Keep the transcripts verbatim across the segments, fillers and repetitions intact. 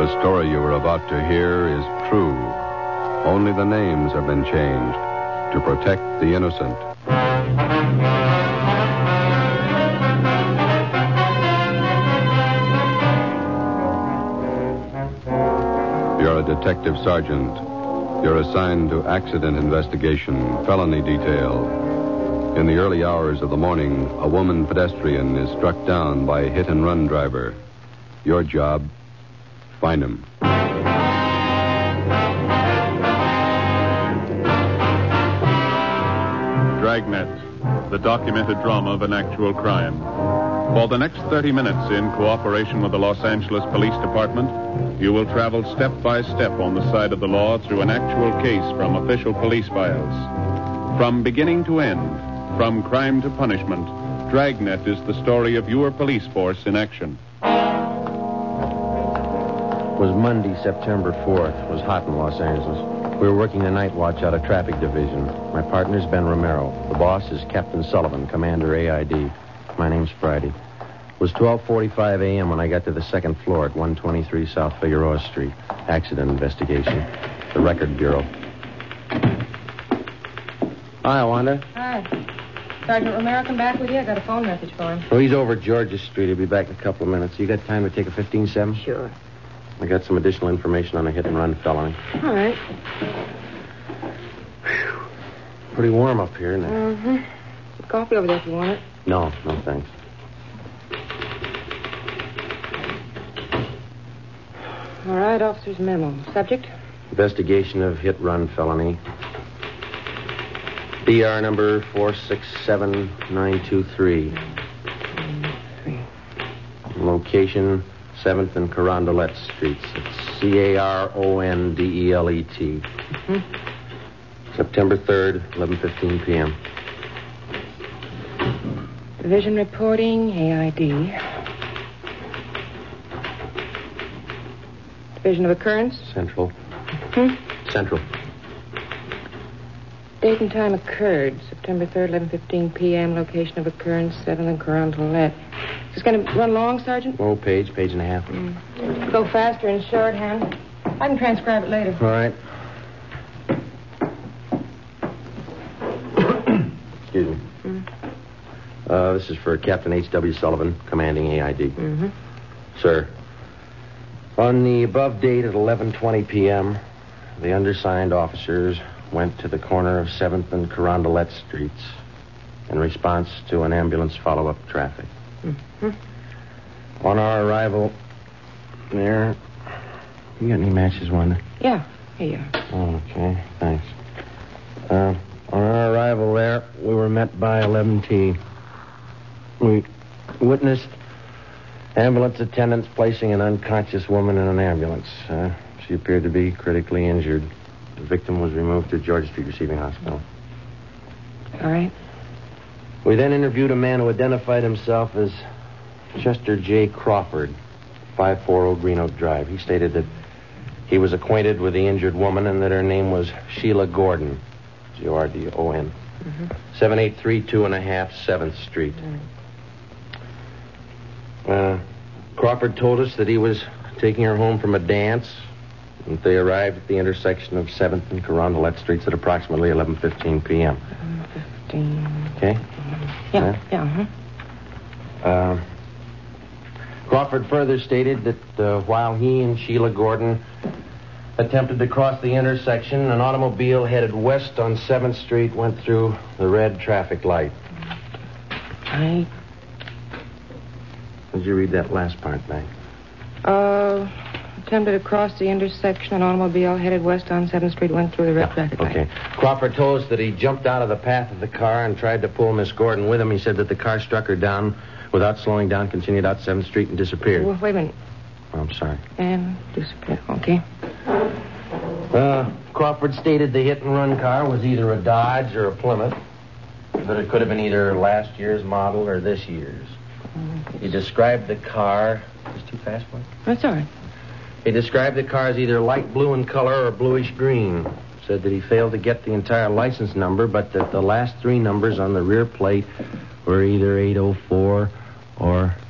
The story you are about to hear is true. Only the names have been changed to protect the innocent. You're a detective sergeant. You're assigned to accident investigation, felony detail. In the early hours of the morning, a woman pedestrian is struck down by a hit-and-run driver. Your job, find him. Dragnet, the documented drama of an actual crime. For the next thirty minutes, in cooperation with the Los Angeles Police Department, you will travel step by step on the side of the law through an actual case from official police files. From beginning to end, from crime to punishment, Dragnet is the story of your police force in action. It was Monday, September fourth. It was hot in Los Angeles. We were working the night watch out of traffic division. My partner's Ben Romero. The boss is Captain Sullivan, Commander A I D. My name's Friday. It was twelve forty-five a.m. when I got to the second floor at one twenty-three South Figueroa Street. Accident investigation. The Record Bureau. Hi, Wanda. Hi. Sergeant Romero come back with you? I got a phone message for him. Oh, he's over at Georgia Street. He'll be back in a couple of minutes. You got time to take a fifteen seven? Sure. I got some additional information on a hit-and-run felony. All right. Whew. Pretty warm up here, isn't it? Mm-hmm. Some coffee over there if you want it. No, no thanks. All right, officer's memo. Subject? Investigation of hit-run felony. B R number four six seven nine two three. Three. Location, seventh and Carondelet Streets. It's C A R O N D E L E T. Mm-hmm. September third, eleven fifteen p.m. Division reporting, A I D. Division of occurrence? Central. Hmm? Central. Date and time occurred, September third, eleven fifteen p.m. Location of occurrence, seventh and Carondelet. Is this going to run long, Sergeant? Oh, page, page and a half. Mm. Go faster in shorthand. I can transcribe it later. All right. Excuse me. Mm. Uh, this is for Captain H W. Sullivan, commanding A I D. Mm-hmm. Sir, on the above date at eleven twenty p.m., the undersigned officers went to the corner of seventh and Carondelet Streets in response to an ambulance follow-up traffic. Mm-hmm. On our arrival there... You got any matches, Wanda? Yeah, here you are. Oh, okay, thanks. Uh, on our arrival there, we were met by eleven T. We witnessed ambulance attendants placing an unconscious woman in an ambulance. Uh, she appeared to be critically injured. The victim was removed to Georgia Street Receiving Hospital. All right. We then interviewed a man who identified himself as Chester J. Crawford, five forty Green Oak Drive. He stated that he was acquainted with the injured woman and that her name was Sheila Gordon, G O R D O N, Mm-hmm. seven eight three two and a half seventh Street. Mm. Uh, Crawford told us that he was taking her home from a dance, and they arrived at the intersection of seventh and Carondelet Streets at approximately eleven fifteen p.m. eleven fifteen. Okay? Yeah, yeah, uh-huh. Uh, Crawford further stated that uh, while he and Sheila Gordon attempted to cross the intersection, an automobile headed west on seventh Street went through the red traffic light. I... Did you read that last part, Meg? Uh, attempted to cross the intersection. An automobile headed west on seventh Street went through the red Yeah, traffic light. Okay. Crawford told us that he jumped out of the path of the car and tried to pull Miss Gordon with him. He said that the car struck her down without slowing down, continued out seventh Street, and disappeared. Well, wait a minute. Oh, I'm sorry. And disappeared. Okay. Uh, Crawford stated the hit-and-run car was either a Dodge or a Plymouth, but it could have been either last year's model or this year's. He described the car... It's too fast for you? That's all right. He described the car as either light blue in color or bluish green. Said that he failed to get the entire license number, but that the last three numbers on the rear plate were either eight oh four or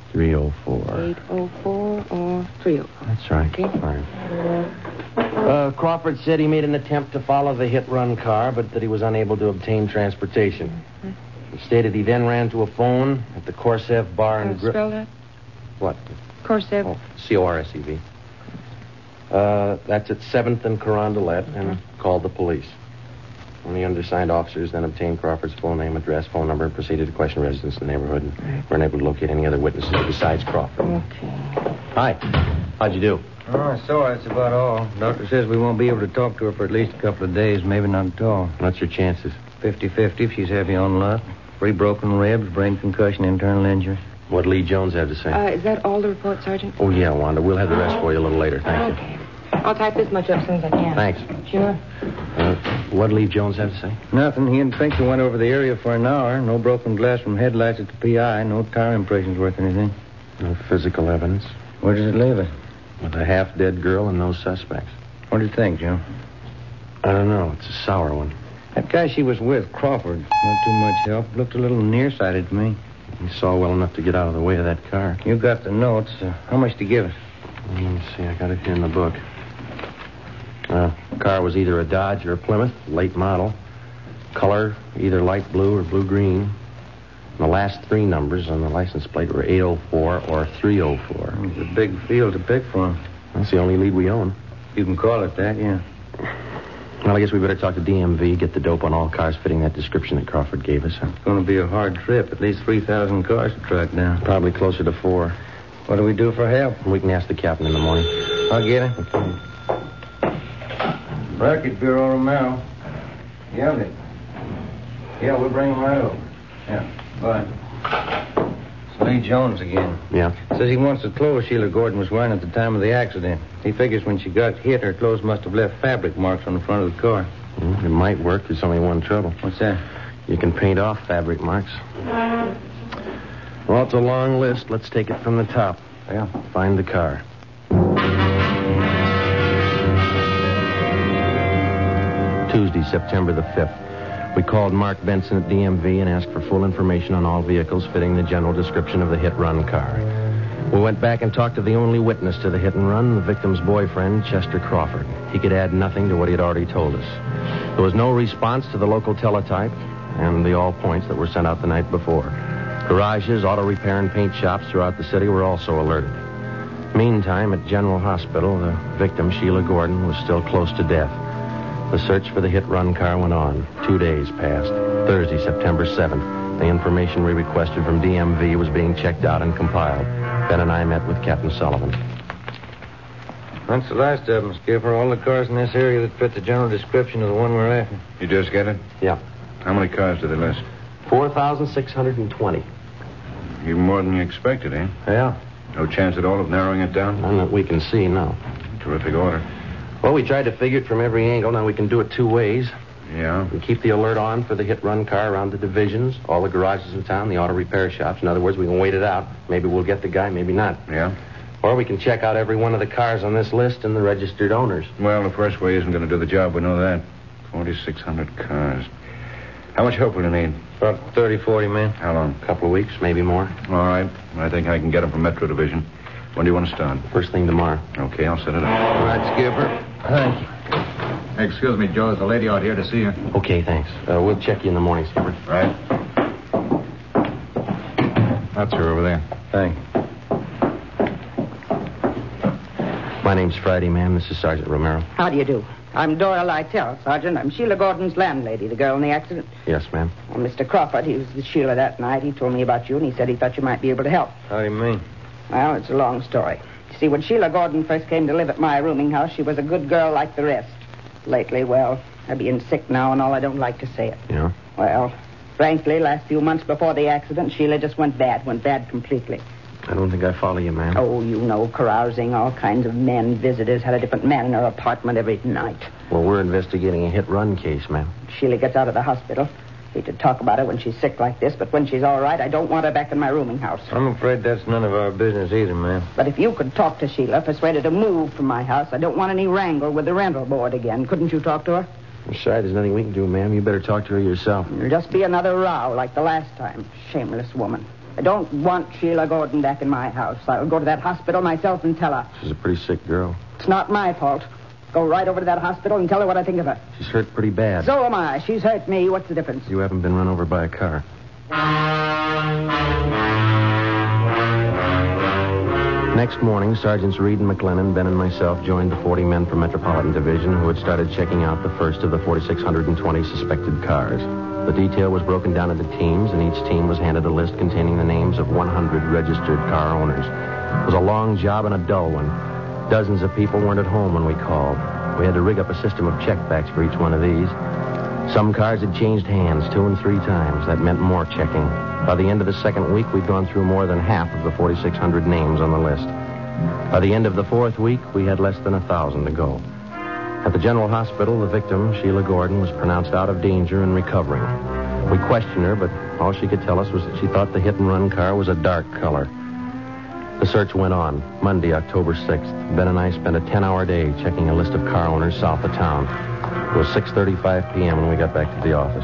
three oh four. eight oh four or three oh four. That's right. Okay. Fine. Uh, Crawford said he made an attempt to follow the hit-run car, but that he was unable to obtain transportation. Mm-hmm. He stated he then ran to a phone at the Corsev Bar and Uh, Grill. spell that? What? Corsev. Oh, C O R S E V. Uh, that's at seventh and Carondelet, and called the police. One of the undersigned officers then obtained Crawford's full name, address, phone number, and proceeded to question residents in the neighborhood, and Right. were unable to locate any other witnesses besides Crawford. Okay. Hi. How'd you do? Oh, I saw her. That's about all. Doctor says we won't be able to talk to her for at least a couple of days, maybe not at all. What's your chances? fifty-fifty if she's heavy on luck. Three broken ribs, brain concussion, internal injury. What'd Lee Jones have to say? Uh, is that all the report, Sergeant? Oh, yeah, Wanda. We'll have the rest for you a little later. Thank you. Okay. I'll type this much up as soon as I can. Thanks. Sure. Uh, what'd Lee Jones have to say? Nothing. He and Pinker went over the area for an hour. No broken glass from headlights at the P I. No tire impressions worth anything. No physical evidence. Where does it leave it? With a half-dead girl and no suspects. What do you think, Joe? I don't know. It's a sour one. That guy she was with, Crawford, not too much help. Looked a little nearsighted to me. He saw well enough to get out of the way of that car. You got the notes. Uh, how much to give it? Let me see. I got it here in the book. Uh, the car was either a Dodge or a Plymouth, late model. Color, either light blue or blue-green. And the last three numbers on the license plate were eight oh four or three oh four. It's a big field to pick from. That's the only lead we own. You can call it that, yeah. Well, I guess we better talk to D M V, get the dope on all cars fitting that description that Crawford gave us. It's going to be a hard trip. At least three thousand cars to track down. Probably closer to four. What do we do for help? We can ask the captain in the morning. I'll get him. Okay. Racket Bureau Romero. Yeah, Nick. Yeah, we'll bring him right over. Yeah, bye. It's Lee Jones again. Yeah? Says he wants the clothes Sheila Gordon was wearing at the time of the accident. He figures when she got hit, her clothes must have left fabric marks on the front of the car. Well, it might work. There's only one trouble. What's that? You can paint off fabric marks. Well, it's a long list. Let's take it from the top. Yeah. Find the car. Tuesday, September the fifth. We called Mark Benson at D M V and asked for full information on all vehicles fitting the general description of the hit-run car. We went back and talked to the only witness to the hit-and-run, the victim's boyfriend, Chester Crawford. He could add nothing to what he had already told us. There was no response to the local teletype and the all points that were sent out the night before. Garages, auto repair, and paint shops throughout the city were also alerted. Meantime, at General Hospital, the victim, Sheila Gordon, was still close to death. The search for the hit-run car went on. Two days passed. Thursday, September seventh, the information we requested from D M V was being checked out and compiled. Ben and I met with Captain Sullivan. That's the last of them, Skipper. All the cars in this area that fit the general description of the one we're after. You just get it? Yeah. How many cars did they list? four thousand six hundred twenty. Even more than you expected, eh? Yeah. No chance at all of narrowing it down? None that we can see, no. Terrific order. Well, we tried to figure it from every angle. Now we can do it two ways. Yeah? We keep the alert on for the hit-run car around the divisions, all the garages in town, the auto repair shops. In other words, we can wait it out. Maybe we'll get the guy, maybe not. Yeah? Or we can check out every one of the cars on this list and the registered owners. Well, the first way isn't going to do the job. We know that. forty-six hundred cars. How much help will you need? About thirty, forty men. How long? A couple of weeks, maybe more. All right. I think I can get them from Metro Division. When do you want to start? First thing tomorrow. Okay, I'll set it up. All right, Skipper. Thank you. Excuse me, Joe. There's a lady out here to see you. Okay, thanks. Uh, we'll check you in the morning, Skipper. Right. That's her over there. Thanks. My name's Friday, ma'am. This is Sergeant Romero. How do you do? I'm Dora Lytell, Sergeant. I'm Sheila Gordon's landlady, the girl in the accident. Yes, ma'am. Well, Mister Crawford, he was with Sheila that night. He told me about you, and he said he thought you might be able to help. How do you mean? Well, it's a long story. You see, when Sheila Gordon first came to live at my rooming house, she was a good girl like the rest. Lately, well, I'm being sick now and all. I don't like to say it. Yeah? Well, frankly, last few months before the accident, Sheila just went bad, went bad completely. I don't think I follow you, ma'am. Oh, you know, carousing, all kinds of men, visitors, had a different man in her apartment every night. Well, we're investigating a hit-run case, ma'am. Sheila gets out of the hospital. Hate to talk about her when she's sick like this, but when she's all right, I don't want her back in my rooming house. I'm afraid that's none of our business either, ma'am. But if you could talk to Sheila, persuade her to move from my house, I don't want any wrangle with the rental board again. Couldn't you talk to her? I'm sorry, there's nothing we can do, ma'am. You better talk to her yourself. It'll just be another row like the last time. Shameless woman. I don't want Sheila Gordon back in my house. I'll go to that hospital myself and tell her. She's a pretty sick girl. It's not my fault. Go right over to that hospital and tell her what I think of her. She's hurt pretty bad. So am I. She's hurt me. What's the difference? You haven't been run over by a car. Next morning, Sergeants Reed and McLennan, Ben, and myself joined the forty men from Metropolitan Division who had started checking out the first of the four thousand six hundred twenty suspected cars. The detail was broken down into teams, and each team was handed a list containing the names of one hundred registered car owners. It was a long job and a dull one. Dozens of people weren't at home when we called. We had to rig up a system of checkbacks for each one of these. Some cars had changed hands two and three times. That meant more checking. By the end of the second week, we'd gone through more than half of the four thousand six hundred names on the list. By the end of the fourth week, we had less than a thousand to go. At the General Hospital, the victim, Sheila Gordon, was pronounced out of danger and recovering. We questioned her, but all she could tell us was that she thought the hit-and-run car was a dark color. The search went on. Monday, October sixth, Ben and I spent a ten-hour day checking a list of car owners south of town. It was six thirty-five p.m. when we got back to the office.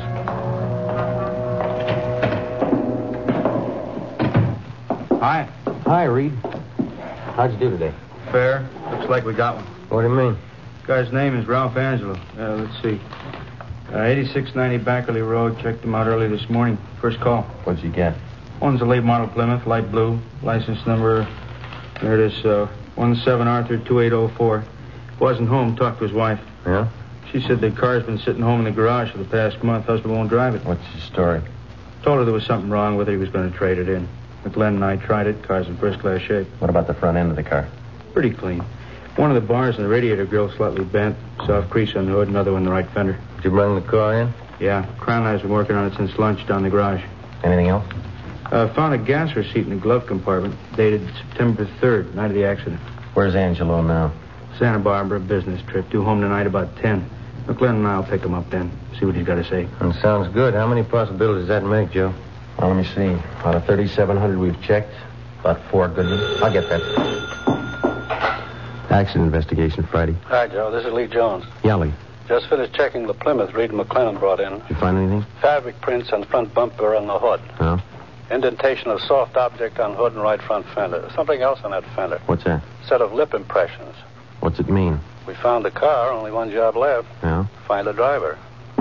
Hi. Hi, Reed. How'd you do today? Fair. Looks like we got one. What do you mean? Guy's name is Ralph Angelo. Uh, let's see. Uh, eighty-six ninety Backerley Road. Checked him out early this morning. First call. What'd you get? One's a late model Plymouth, light blue. License number, there it is, uh, one seven Arthur two eight oh four. Wasn't home. Talked to his wife. Yeah? She said the car's been sitting home in the garage for the past month. Husband won't drive it. What's your story? Told her there was something wrong with it. He was going to trade it in. McLennan and I tried it. Car's in first-class shape. What about the front end of the car? Pretty clean. One of the bars in the radiator grill slightly bent. Soft crease on the hood. Another one in the right fender. Did you bring the car in? Yeah. Crown Eye's been working on it since lunch down in the garage. Anything else? Uh, found a gas receipt in the glove compartment dated September third, night of the accident. Where's Angelo now? Santa Barbara, business trip. Due home tonight about ten. McLennan and I'll pick him up then. See what he's got to say. That sounds good. How many possibilities does that make, Joe? Well, let me see. Out of thirty-seven hundred we've checked, about four good ones. I'll get that. Accident investigation Friday. Hi, Joe. This is Lee Jones. Yeah, Lee. Just finished checking the Plymouth Reed and McLennan brought in. Did you find anything? Fabric prints on front bumper on the hood. No? Indentation of soft object on hood and right front fender. Something else on that fender. What's that? Set of lip impressions. What's it mean? We found the car. Only one job left. Yeah? Find the driver.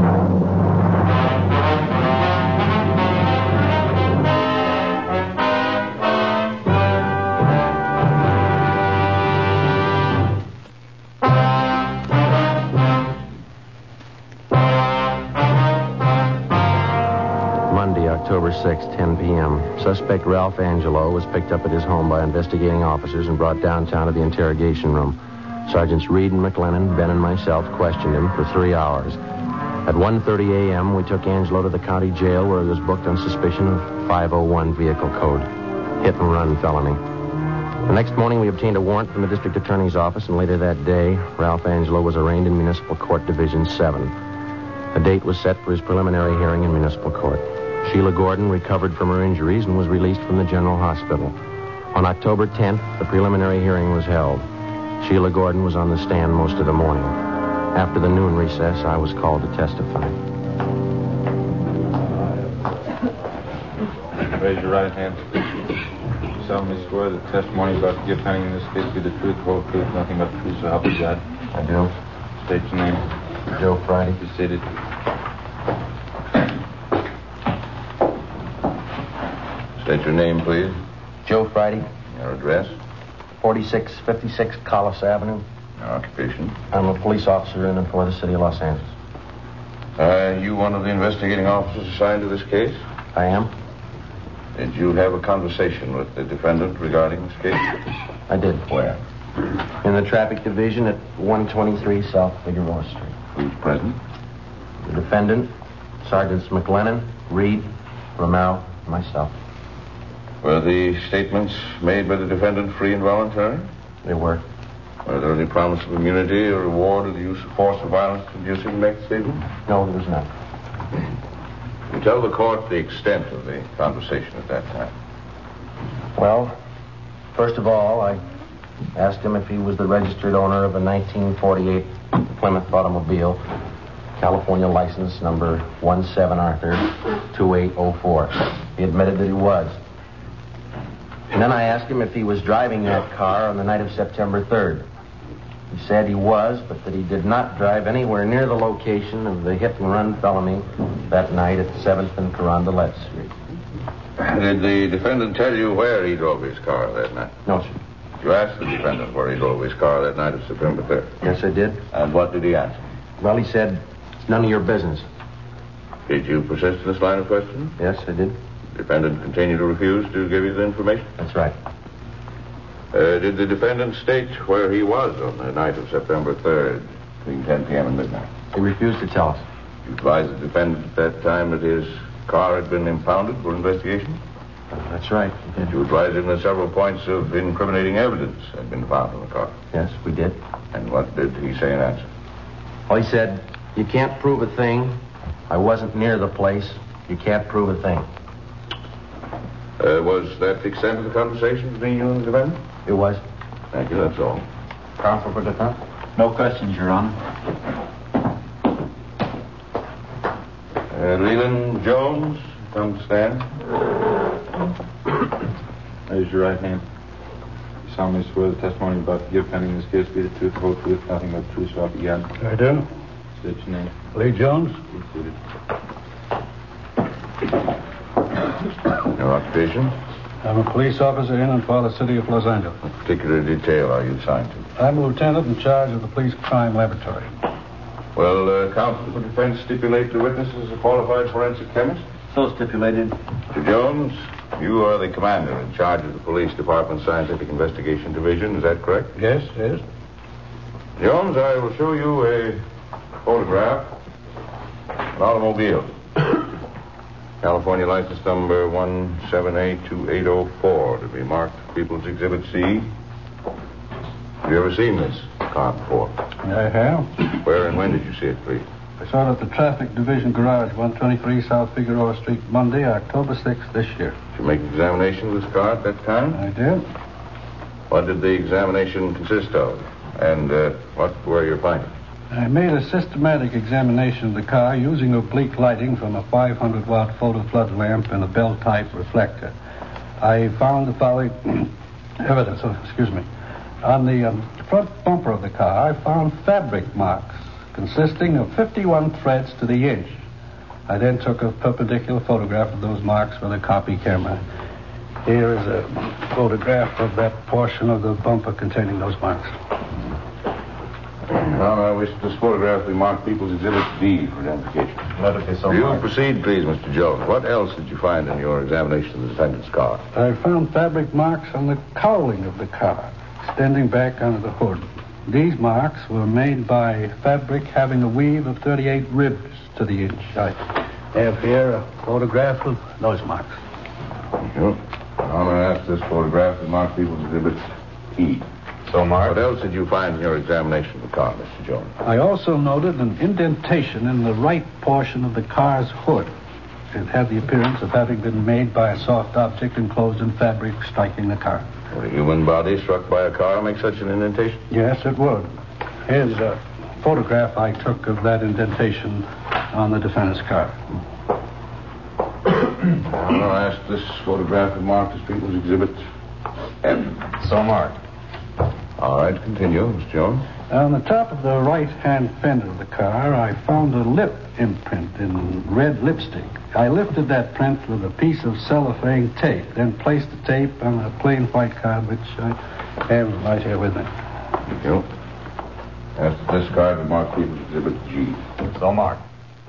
October sixth, ten p.m. Suspect Ralph Angelo was picked up at his home by investigating officers and brought downtown to the interrogation room. Sergeants Reed and McLennan, Ben and myself questioned him for three hours. At one thirty a.m., we took Angelo to the county jail where he was booked on suspicion of five oh one vehicle code. Hit and run felony. The next morning, we obtained a warrant from the district attorney's office, and later that day, Ralph Angelo was arraigned in Municipal Court Division seven. A date was set for his preliminary hearing in Municipal Court. Sheila Gordon recovered from her injuries and was released from the General Hospital. On October tenth, the preliminary hearing was held. Sheila Gordon was on the stand most of the morning. After the noon recess, I was called to testify. Raise your right hand. You solemnly swear that the testimony about to give pending in this case be the truth, the whole truth, nothing but the truth, so help you God. I do. State your name. Joe Friday. Be seated. State your name, please. Joe Friday. Your address. forty-six fifty-six Collis Avenue. Your occupation. I'm a police officer in and for the city of Los Angeles. Are you one of the investigating officers assigned to this case? I am. Did you have a conversation with the defendant regarding this case? I did. Where? In the traffic division at one twenty-three South Figueroa Street. Who's present? The defendant, Sergeants McLennan, Reed, Romero, and myself. Were the statements made by the defendant free and voluntary? They were. Were there any promise of immunity or reward or the use of force or violence inducing to make the statement? No, there was none. You tell the court the extent of the conversation at that time. Well, first of all, I asked him if he was the registered owner of a nineteen forty-eight Plymouth automobile, California license number one seven Arthur two eight oh four. He admitted that he was. And then I asked him if he was driving that car on the night of September third. He said he was, but that he did not drive anywhere near the location of the hit-and-run felony that night at seventh and Carondelet Street. Did the defendant tell you where he drove his car that night? No, sir. You asked the defendant where he drove his car that night of September third? Yes, I did. And what did he answer? Well, he said, it's none of your business. Did you persist in this line of questioning? Yes, I did. The defendant continued to refuse to give you the information? That's right. Uh, did the defendant state where he was on the night of September third, between ten p.m. and midnight? He refused to tell us. You advised the defendant at that time that his car had been impounded for investigation? Uh, that's right. Did you advise him that several points of incriminating evidence had been found in the car? Yes, we did. And what did he say in answer? Well, he said, you can't prove a thing. I wasn't near the place. You can't prove a thing. Uh, was that the extent of the conversation between you and the defendant? It was. Thank you, that's all. Counsel for defense? No questions, Your Honor. Uh, Leland Jones, come to stand. Raise your right hand. You solemnly swear the testimony you're about to give pending this case be the truth, the whole truth, nothing but the truth, so help you God. I do. State your name. Lee Jones. Be seated. Your occupation? I'm a police officer in and for the city of Los Angeles. What particular detail are you assigned to? I'm a lieutenant in charge of the police crime laboratory. Well, uh, counsel for defense stipulate the witness is a qualified forensic chemist? So stipulated. Mister Jones, you are the commander in charge of the police department's scientific investigation division, is that correct? Yes, yes. Jones, I will show you a photograph of an automobile. California license number one seven eight two eight oh four to be marked People's Exhibit C. Have you ever seen this car before? I have. Where and when did you see it, please? I saw it at the Traffic Division Garage, one twenty-three South Figueroa Street, Monday, October sixth this year. Did you make an examination of this car at that time? I did. What did the examination consist of? And uh, what were your findings? I made a systematic examination of the car using oblique lighting from a five hundred watt photo flood lamp and a bell-type reflector. I found the following evidence. Oh, excuse me. On the um, front bumper of the car, I found fabric marks consisting of fifty-one threads to the inch. I then took a perpendicular photograph of those marks with a copy camera. Here is a photograph of that portion of the bumper containing those marks. Now, I wish this photograph be marked People's Exhibit D for identification. Let it be so Do you marked. proceed, please, Mister Jones? What else did you find in your examination of the defendant's car? I found fabric marks on the cowling of the car, extending back under the hood. These marks were made by fabric having a weave of thirty-eight ribs to the inch. I have here a photograph of those marks. Thank you. I'm going to ask this photograph to mark People's Exhibit E. So marked. What else did you find in your examination of the car, Mister Jones? I also noted an indentation in the right portion of the car's hood. It had the appearance of having been made by a soft object enclosed in fabric striking the car. Would a human body struck by a car make such an indentation? Yes, it would. Here's a photograph I took of that indentation on the defendant's car. I'm going to ask this photograph to mark as People's Exhibit F. So marked. All right, continue, Mister Jones. On the top of the right-hand fender of the car, I found a lip imprint in red lipstick. I lifted that print with a piece of cellophane tape, then placed the tape on a plain white card, which I have right here with me. Thank you. Ask this card to mark People's Exhibit G. So marked.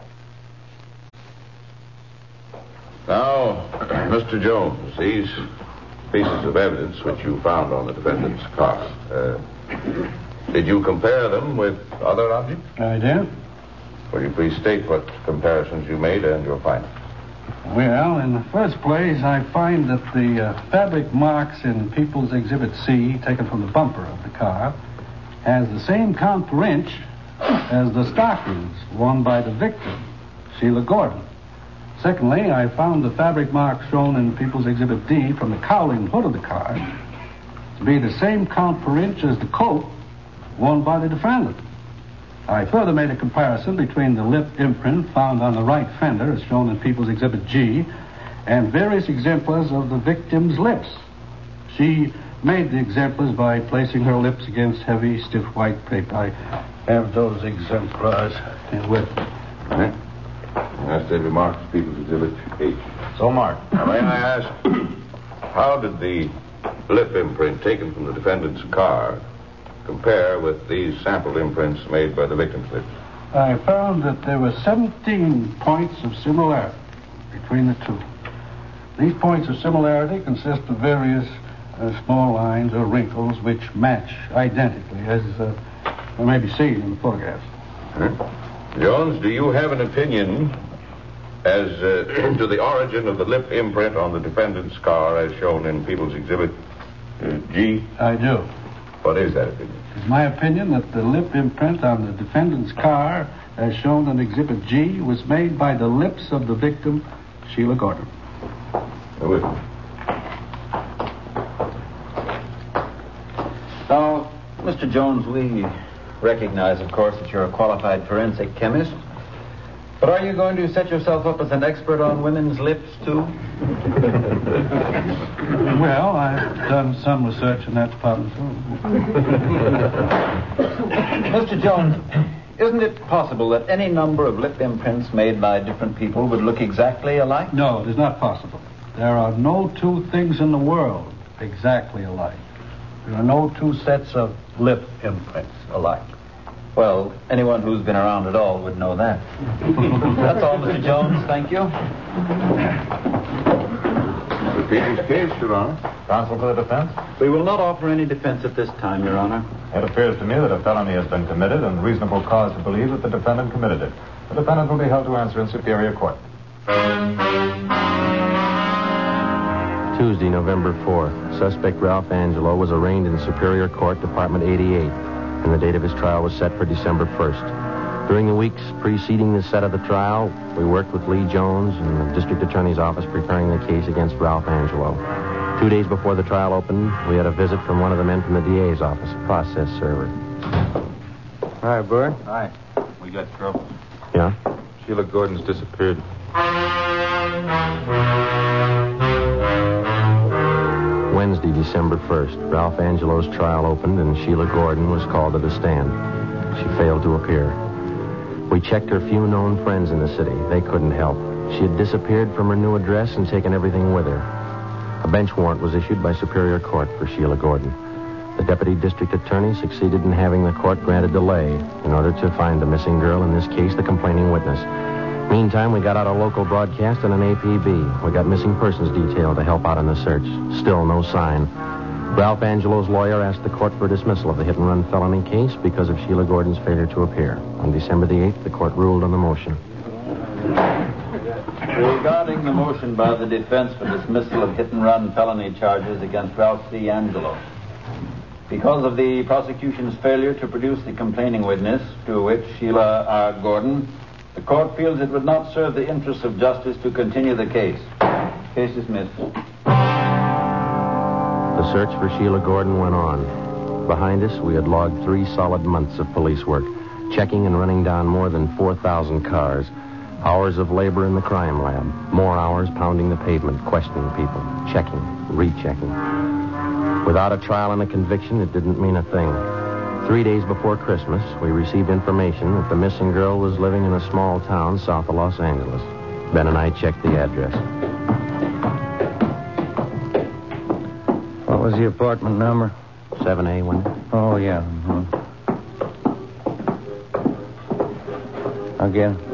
Now, Mister Jones, these pieces of evidence which you found on the defendant's car, uh, did you compare them with other objects? I did. Will you please state what comparisons you made and your findings? Well, in the first place, I find that the uh, fabric marks in People's Exhibit C, taken from the bumper of the car, has the same count per inch as the stockings worn by the victim, Sheila Gordon. Secondly, I found the fabric marks shown in People's Exhibit D from the cowling hood of the car to be the same count per inch as the coat worn by the defendant. I further made a comparison between the lip imprint found on the right fender, as shown in People's Exhibit G, and various exemplars of the victim's lips, She made the exemplars by placing her lips against heavy, stiff white paper. I have those exemplars here with me. All right. That's the remarks, People's Exhibit H. So marked. Now, may I ask, how did the lip imprint taken from the defendant's car compare with these sample imprints made by the victim's lips? I found that there were seventeen points of similarity between the two. These points of similarity consist of various uh, small lines or wrinkles which match identically, as uh, may be seen in the photographs. Huh? Jones, do you have an opinion as uh, to the origin of the lip imprint on the defendant's car as shown in People's Exhibit uh, G? I do. What is that opinion? It's my opinion that the lip imprint on the defendant's car, as shown in Exhibit G, was made by the lips of the victim, Sheila Gordon. Who is it? Now, Mister Jones, we recognize, of course, that you're a qualified forensic chemist. But are you going to set yourself up as an expert on women's lips, too? Well, I've done some research in that department, too. Mister Jones, isn't it possible that any number of lip imprints made by different people would look exactly alike? No, it is not possible. There are no two things in the world exactly alike. There are no two sets of lip imprints alike. Well, anyone who's been around at all would know that. That's all, Mister Jones. Thank you. The people's case, Your Honor. Counsel for the defense? We will not offer any defense at this time, Your Honor. It appears to me that a felony has been committed and reasonable cause to believe that the defendant committed it. The defendant will be held to answer in Superior Court. Tuesday, November fourth. Suspect Ralph Angelo was arraigned in Superior Court, Department eighty-eight, and the date of his trial was set for December first. During the weeks preceding the set of the trial, we worked with Lee Jones and the district attorney's office preparing the case against Ralph Angelo. Two days before the trial opened, we had a visit from one of the men from the D A's office, a process server. Hi, Bert. Hi. We got trouble. Yeah? Sheila Gordon's disappeared. Wednesday, December first, Ralph Angelo's trial opened and Sheila Gordon was called to the stand. She failed to appear. We checked her few known friends in the city. They couldn't help. She had disappeared from her new address and taken everything with her. A bench warrant was issued by Superior Court for Sheila Gordon. The deputy district attorney succeeded in having the court grant a delay in order to find the missing girl, in this case, the complaining witness. Meantime, we got out a local broadcast and an A P B. We got missing persons detail to help out in the search. Still no sign. Ralph Angelo's lawyer asked the court for dismissal of the hit-and-run felony case because of Sheila Gordon's failure to appear. On December the eighth, the court ruled on the motion. Regarding the motion by the defense for dismissal of hit-and-run felony charges against Ralph C. Angelo, because of the prosecution's failure to produce the complaining witness, to which Sheila R. Gordon, the court feels it would not serve the interests of justice to continue the case. Case dismissed. The search for Sheila Gordon went on. Behind us, we had logged three solid months of police work, checking and running down more than four thousand cars. Hours of labor in the crime lab. More hours pounding the pavement, questioning people, checking, rechecking. Without a trial and a conviction, it didn't mean a thing. Three days before Christmas, we received information that the missing girl was living in a small town south of Los Angeles. Ben and I checked the address. What was the apartment number? seven A one. Oh, yeah. Mm-hmm. Again.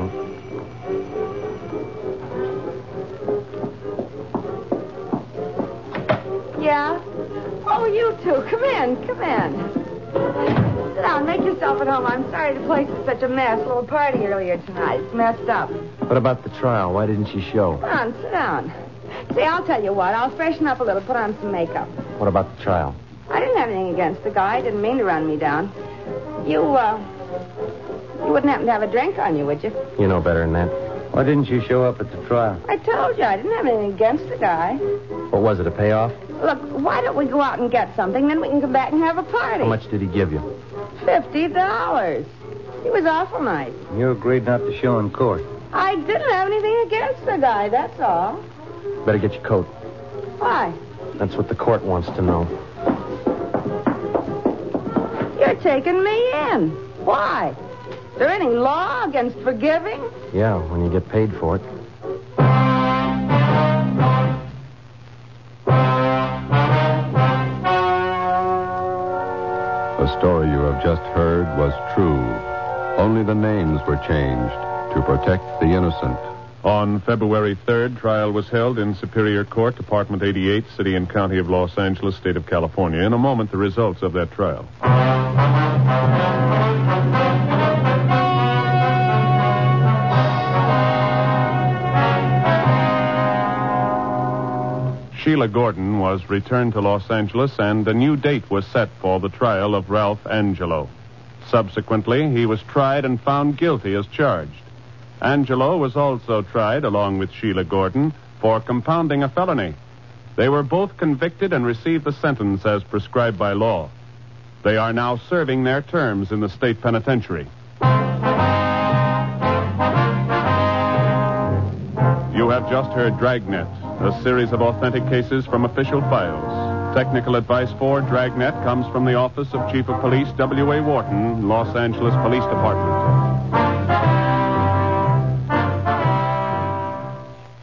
Yeah? Oh, you two. Come in. Come in. Sit down. Make yourself at home. I'm sorry the place is such a mess. A little party earlier tonight. It's messed up. What about the trial? Why didn't she show? Come on, sit down. See, I'll tell you what. I'll freshen up a little, put on some makeup. What about the trial? I didn't have anything against the guy. Didn't mean to run me down. You, uh... You wouldn't happen to have a drink on you, would you? You know better than that. Why didn't you show up at the trial? I told you. I didn't have anything against the guy. What was it, a payoff? Look, why don't we go out and get something, then we can come back and have a party. How much did he give you? Fifty dollars. He was awful nice. You agreed not to show in court. I didn't have anything against the guy, that's all. Better get your coat. Why? That's what the court wants to know. You're taking me in. Why? Is there any law against forgiving? Yeah, when you get paid for it. The story you have just heard was true. Only the names were changed to protect the innocent. On February third, trial was held in Superior Court, Department eighty-eight, City and County of Los Angeles, State of California. In a moment, the results of that trial. Sheila Gordon was returned to Los Angeles, and a new date was set for the trial of Ralph Angelo. Subsequently, he was tried and found guilty as charged. Angelo was also tried, along with Sheila Gordon, for compounding a felony. They were both convicted and received a sentence as prescribed by law. They are now serving their terms in the state penitentiary. You have just heard Dragnet, a series of authentic cases from official files. Technical advice for Dragnet comes from the Office of Chief of Police W A Wharton, Los Angeles Police Department.